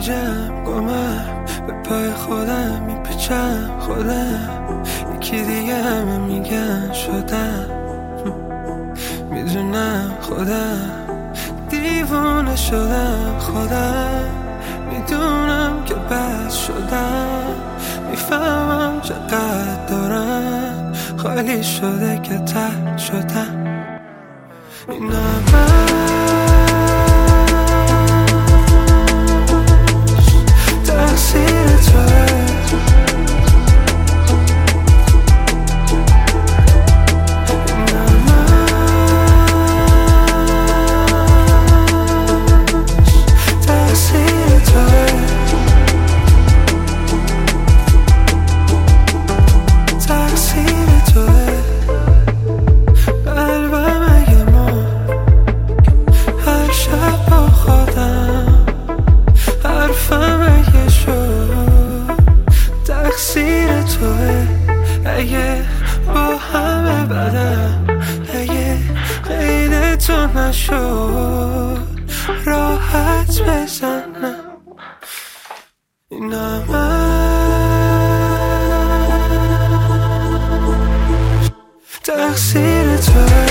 گیجم گمم به پای خودم میپیچم خودم یکی دیگه همه میگن شدم میدونم خودم دیوونه شدم خودم میدونم که بس شدم میفهمم چقدر دارم خالی شده که ترد شدم اینم تقصیر توه تقصیر توه اگه با همه بدم اگه غیر تو نشد راحت بزنم اینم تقصیر توه